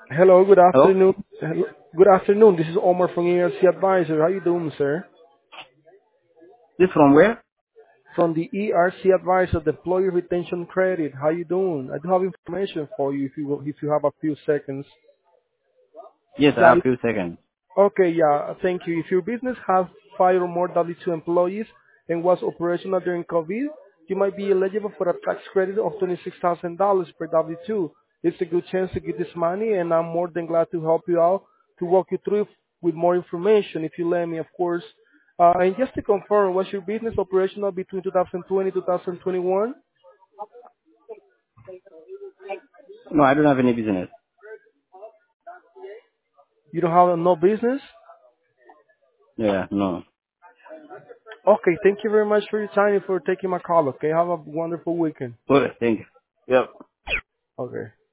Hello, good Hello? afternoon. Good afternoon. This is Omar from ERC Advisor. How you doing, sir? This from where? From the ERC Advisor, the Employee Retention Credit. How you doing? I do have information for you if you have a few seconds. Yes, I Yeah. have few seconds. Okay, yeah. Thank you. If your business has 5 or more W-2 employees and was operational during COVID, you might be eligible for a tax credit of $26,000 per W-2. It's a good chance to get this money, and I'm more than glad to help you out to walk you through with more information if you let me, of course. And just to confirm, was your business operational between 2020 2021? No, I don't have any business. You don't have no business? Yeah, no. Okay, thank you very much for your time and for taking my call, okay? Have a wonderful weekend. Okay, thank you. Yep. Okay.